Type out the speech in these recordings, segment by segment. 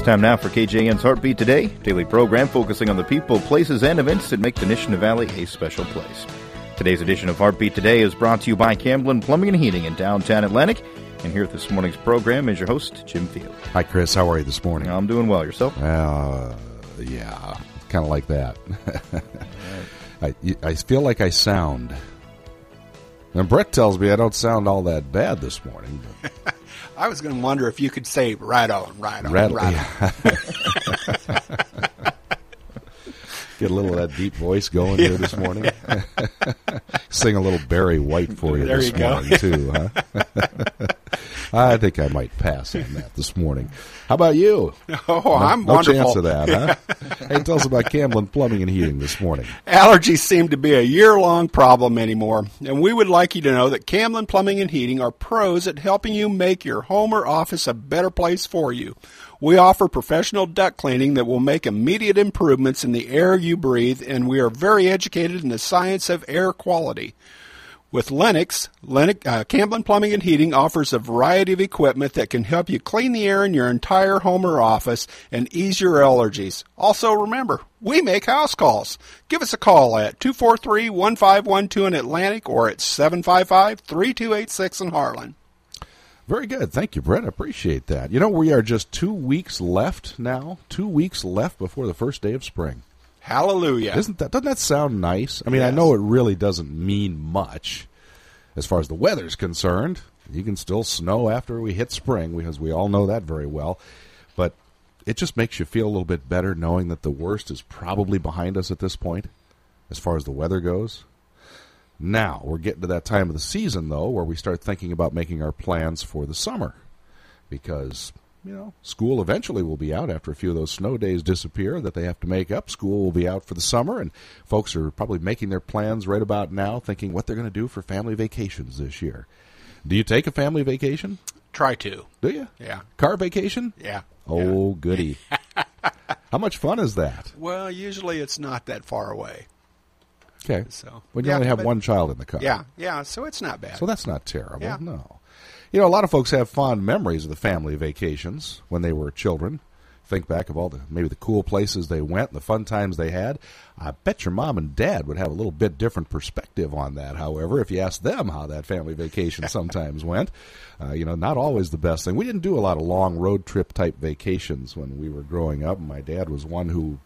Time now for KJN's Heartbeat Today, daily program focusing on the people, places, and events that make the Nishna Valley a special place. Today's edition of Heartbeat Today is brought to you by Camblin Plumbing and Heating in downtown Atlantic. And here at this morning's program is your host, Jim Field. Hi, Chris. How are you this morning? I'm doing well. Yourself? Yeah, kind of like that. I feel like I sound. And Brett tells me I don't sound all that bad this morning. But I was going to wonder if you could say right on. Yeah. Get a little of that deep voice going here this morning. Sing a little Barry White for you this morning, too, huh? I think I might pass on that this morning. How about you? I'm no wonderful. No chance of that, huh? Hey, tell us about Camblin Plumbing and Heating this morning. Allergies seem to be a year-long problem anymore, and we would like you to know that Camblin Plumbing and Heating are pros at helping you make your home or office a better place for you. We offer professional duct cleaning that will make immediate improvements in the air you breathe, and we are very educated in the science of air quality. With Camblin Plumbing and Heating offers a variety of equipment that can help you clean the air in your entire home or office and ease your allergies. Also, remember, we make house calls. Give us a call at 243-1512 in Atlantic or at 755-3286 in Harlan. Very good. Thank you, Brett. I appreciate that. You know, we are just 2 weeks left now. 2 weeks left before the first day of spring. Hallelujah. Doesn't that sound nice? I mean, Yes. I know it really doesn't mean much as far as the weather's concerned. You can still snow after we hit spring, because we all know that very well. But it just makes you feel a little bit better knowing that the worst is probably behind us at this point as far as the weather goes. Now, we're getting to that time of the season, though, where we start thinking about making our plans for the summer. Because, you know, school eventually will be out after a few of those snow days disappear that they have to make up. School will be out for the summer, and folks are probably making their plans right about now, thinking what they're going to do for family vacations this year. Do you take a family vacation? Try to. Do you? Yeah. Car vacation? Yeah. Oh, goody. How much fun is that? Well, usually it's not that far away. Okay. So When you only have one child in the car. Yeah, so it's not bad. So that's not terrible. Yeah. No. You know, a lot of folks have fond memories of the family vacations when they were children. Think back of all maybe the cool places they went and the fun times they had. I bet your mom and dad would have a little bit different perspective on that, however, if you asked them how that family vacation sometimes went. You know, not always the best thing. We didn't do a lot of long road trip type vacations when we were growing up. My dad was one who,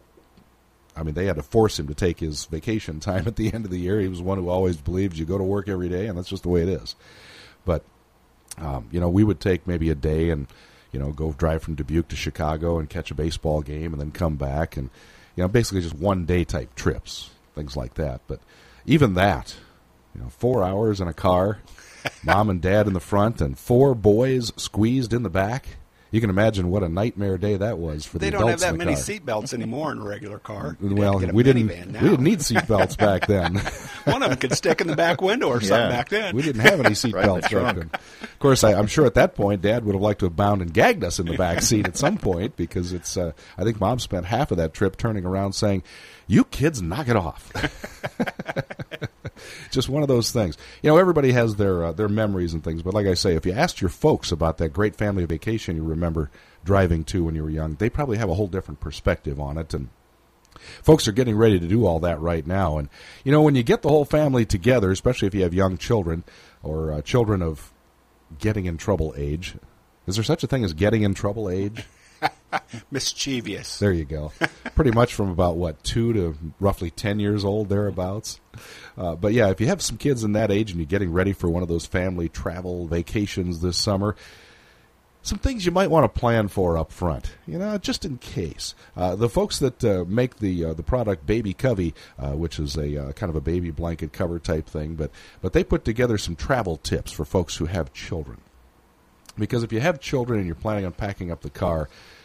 I mean, they had to force him to take his vacation time at the end of the year. He was one who always believed you go to work every day, and that's just the way it is. But, you know, we would take maybe a day and, you know, go drive from Dubuque to Chicago and catch a baseball game and then come back. And, you know, basically just one-day type trips, things like that. But even that, you know, 4 hours in a car, mom and dad in the front, and 4 boys squeezed in the back. You can imagine what a nightmare day that was for the adults in the car. They don't have that many seat belts anymore in a regular car. Well, we didn't need seat belts back then. One of them could stick in the back window or something back then. We didn't have any seat belts back then. Of course, I'm sure at that point, Dad would have liked to have bound and gagged us in the back seat at some point, because it's. I think Mom spent half of that trip turning around saying, "You kids, knock it off." Just one of those things. You know, everybody has their memories and things, but like I say, if you asked your folks about that great family vacation you remember driving to when you were young, they probably have a whole different perspective on it. And folks are getting ready to do all that right now. And, you know, when you get the whole family together, especially if you have young children or children of getting in trouble age, is there such a thing as getting in trouble age? Mischievous. There you go. Pretty much from about, 2 to roughly 10 years old, thereabouts. But, yeah, if you have some kids in that age and you're getting ready for one of those family travel vacations this summer, some things you might want to plan for up front, you know, just in case. The folks that make the product Baby Covey, which is a kind of a baby blanket cover type thing, but they put together some travel tips for folks who have children. Because if you have children and you're planning on packing up the car,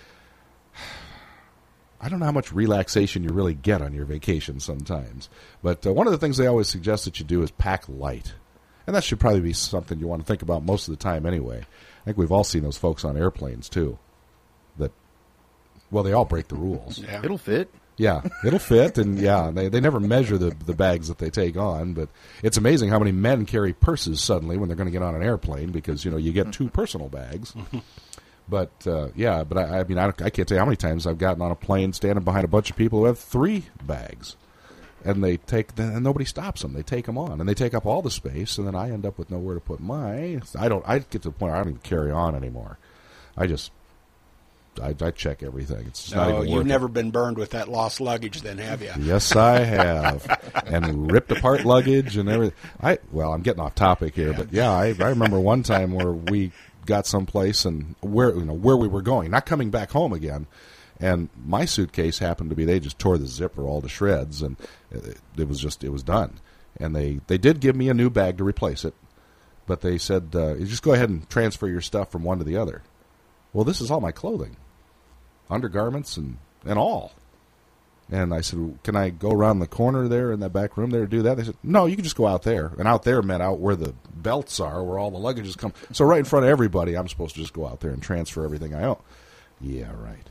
I don't know how much relaxation you really get on your vacation sometimes. But one of the things they always suggest that you do is pack light. And that should probably be something you want to think about most of the time anyway. I think we've all seen those folks on airplanes, too. That, well, they all break the rules. Yeah. It'll fit. Yeah, it'll fit, and they never measure the bags that they take on, but it's amazing how many men carry purses suddenly when they're going to get on an airplane because, you know, you get 2 personal bags. But I mean, I can't tell you how many times I've gotten on a plane standing behind a bunch of people who have 3 bags. And and nobody stops them. They take them on, and they take up all the space, and then I end up with nowhere to put I get to the point where I don't even carry on anymore. I check everything. It's not even worth you've it. never been burned with that lost luggage then, have you? Yes, I have. And ripped apart luggage and everything. I'm getting off topic here, but I remember one time where we got someplace and where we were going, not coming back home again. And my suitcase happened to be, they just tore the zipper all to shreds, and it was done. And they did give me a new bag to replace it, but they said, you just go ahead and transfer your stuff from one to the other. Well, this is all my clothing, undergarments and all. And I said, can I go around the corner there in that back room there to do that? They said, no, you can just go out there. And out there meant out where the belts are, where all the luggages come. So right in front of everybody, I'm supposed to just go out there and transfer everything I own. Yeah, right.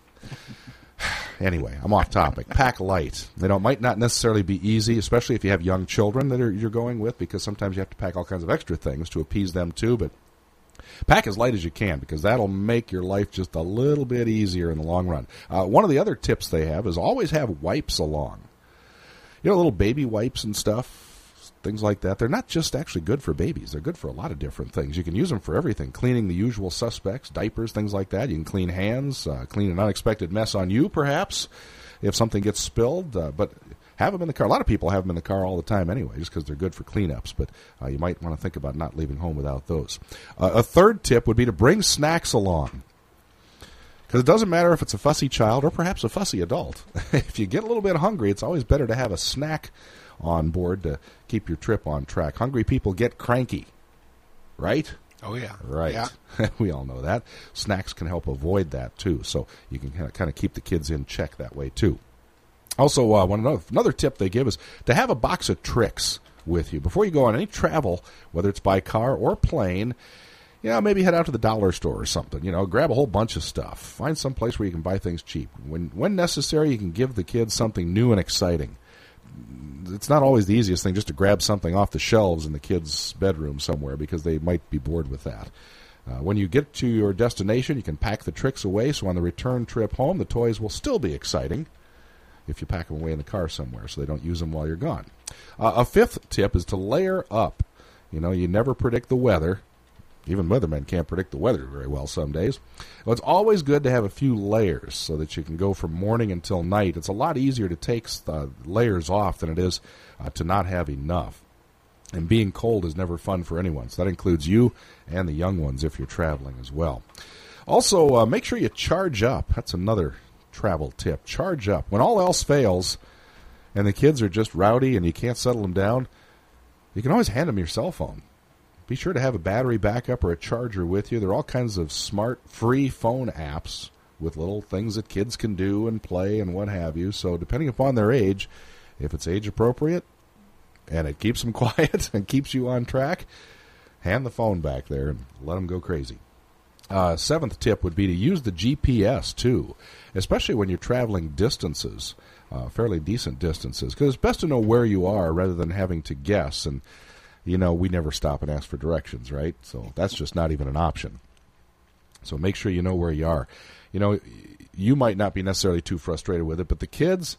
Anyway, I'm off topic. Pack light. Might not necessarily be easy, especially if you have young children that you're going with, because sometimes you have to pack all kinds of extra things to appease them too. But pack as light as you can, because that'll make your life just a little bit easier in the long run. One of the other tips they have is always have wipes along. Little baby wipes and stuff. Things like that. They're not just actually good for babies. They're good for a lot of different things. You can use them for everything. Cleaning the usual suspects, diapers, things like that. You can clean hands, clean an unexpected mess on you, perhaps, if something gets spilled. But have them in the car. A lot of people have them in the car all the time anyway, just because they're good for cleanups. But you might want to think about not leaving home without those. A third tip would be to bring snacks along. Because it doesn't matter if it's a fussy child or perhaps a fussy adult. If you get a little bit hungry, it's always better to have a snack on board to keep your trip on track. Hungry people get cranky, right? Oh, yeah. Right. Yeah. We all know that. Snacks can help avoid that, too. So you can kind of keep the kids in check that way, too. Also, another tip they give is to have a box of tricks with you. Before you go on any travel, whether it's by car or plane, maybe head out to the dollar store or something. Grab a whole bunch of stuff. Find some place where you can buy things cheap. When necessary, you can give the kids something new and exciting. It's not always the easiest thing just to grab something off the shelves in the kids' bedroom somewhere, because they might be bored with that. When you get to your destination, you can pack the tricks away, so on the return trip home, the toys will still be exciting if you pack them away in the car somewhere so they don't use them while you're gone. A fifth tip is to layer up. You never predict the weather. Even weathermen can't predict the weather very well some days. Well, it's always good to have a few layers so that you can go from morning until night. It's a lot easier to take layers off than it is to not have enough. And being cold is never fun for anyone. So that includes you and the young ones if you're traveling as well. Also, make sure you charge up. That's another travel tip. Charge up. When all else fails and the kids are just rowdy and you can't settle them down, you can always hand them your cell phone. Be sure to have a battery backup or a charger with you. There are all kinds of smart, free phone apps with little things that kids can do and play and what have you. So depending upon their age, if it's age appropriate and it keeps them quiet and keeps you on track, hand the phone back there and let them go crazy. Seventh tip would be to use the GPS, too, especially when you're traveling distances, fairly decent distances, because it's best to know where you are rather than having to guess. And we never stop and ask for directions, right? So that's just not even an option. So make sure you know where you are. You might not be necessarily too frustrated with it, but the kids,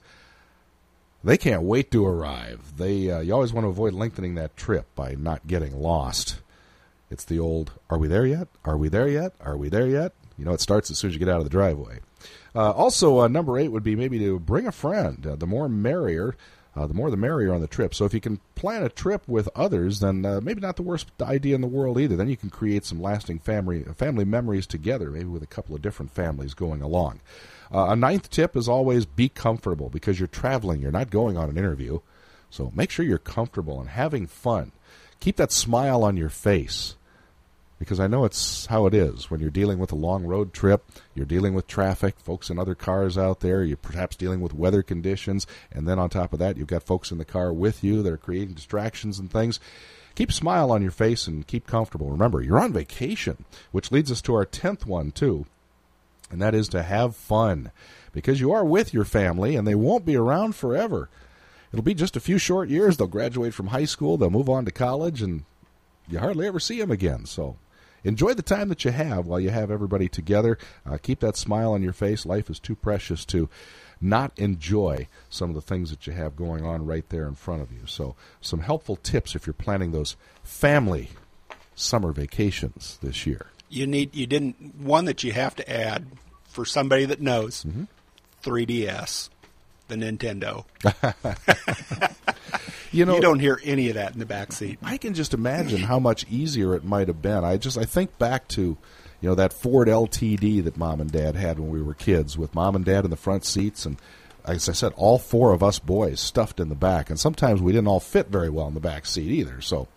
they can't wait to arrive. You always want to avoid lengthening that trip by not getting lost. It's the old, are we there yet? Are we there yet? Are we there yet? It starts as soon as you get out of the driveway. Also, number 8 would be maybe to bring a friend. The more merrier. The more the merrier on the trip. So if you can plan a trip with others, then maybe not the worst idea in the world either. Then you can create some lasting family memories together, maybe with a couple of different families going along. A ninth tip is always be comfortable, because you're traveling. You're not going on an interview. So make sure you're comfortable and having fun. Keep that smile on your face, because I know it's how it is when you're dealing with a long road trip. You're dealing with traffic, folks in other cars out there. You're perhaps dealing with weather conditions. And then on top of that, you've got folks in the car with you that are creating distractions and things. Keep a smile on your face and keep comfortable. Remember, you're on vacation, which leads us to our 10th one, too. And that is to have fun, because you are with your family and they won't be around forever. It'll be just a few short years. They'll graduate from high school. They'll move on to college, and you hardly ever see them again. So enjoy the time that you have while you have everybody together. Keep that smile on your face. Life is too precious to not enjoy some of the things that you have going on right there in front of you. So some helpful tips if you're planning those family summer vacations this year. One that you have to add for somebody that knows, 3DS, the Nintendo. You don't hear any of that in the back seat. I can just imagine how much easier it might have been. I think back to that Ford LTD that Mom and Dad had when we were kids, with Mom and Dad in the front seats, and as I said, all four of us boys stuffed in the back. And sometimes we didn't all fit very well in the back seat either. So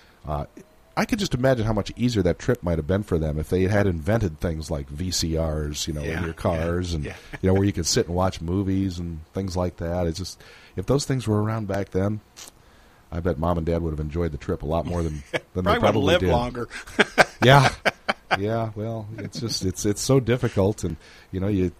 I could just imagine how much easier that trip might have been for them if they had invented things like VCRs, in your cars, and where you could sit and watch movies and things like that. It's just, if those things were around back then, I bet Mom and Dad would have enjoyed the trip a lot more than they probably lived did. Longer. Yeah. Well, it's just it's so difficult, and it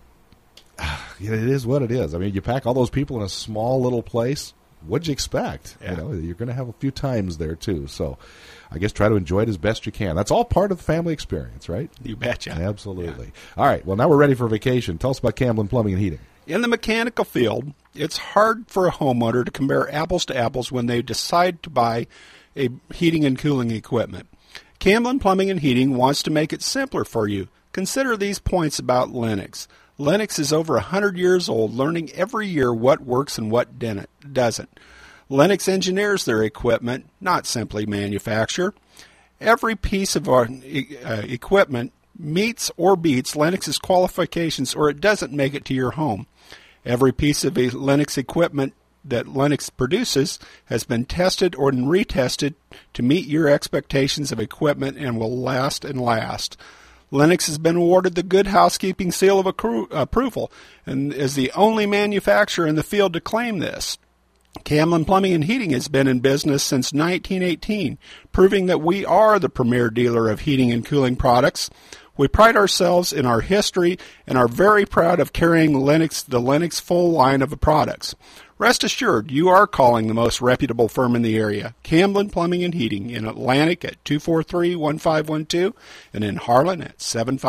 is what it is. I mean, you pack all those people in a small little place. What'd you expect? Yeah. You're going to have a few times there too. So, I guess try to enjoy it as best you can. That's all part of the family experience, right? You betcha. Absolutely. Yeah. All right. Well, now we're ready for vacation. Tell us about Camblin Plumbing and Heating. In the mechanical field, it's hard for a homeowner to compare apples to apples when they decide to buy a heating and cooling equipment. Camblin Plumbing and Heating wants to make it simpler for you. Consider these points about Lennox. Lennox is over 100 years old, learning every year what works and what doesn't. Lennox engineers their equipment, not simply manufacture. Every piece of our equipment meets or beats Lennox's qualifications, or it doesn't make it to your home. Every piece of Lennox equipment that Lennox produces has been tested or retested to meet your expectations of equipment and will last and last. Lennox has been awarded the Good Housekeeping Seal of Approval and is the only manufacturer in the field to claim this. Camblin Plumbing and Heating has been in business since 1918, proving that we are the premier dealer of heating and cooling products. We pride ourselves in our history and are very proud of carrying the Lennox full line of products. Rest assured, you are calling the most reputable firm in the area, Camblin Plumbing and Heating, in Atlantic at 243-1512 and in Harlan at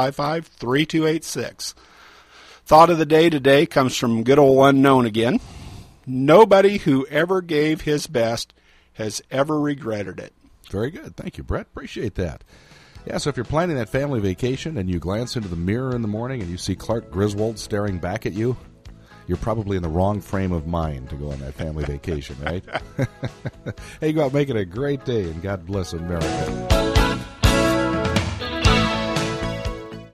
755-3286. Thought of the day today comes from good old unknown again. Nobody who ever gave his best has ever regretted it. Very good. Thank you, Brett. Appreciate that. Yeah, so if you're planning that family vacation and you glance into the mirror in the morning and you see Clark Griswold staring back at you, you're probably in the wrong frame of mind to go on that family vacation, right? Hey, go out, make it a great day, and God bless America.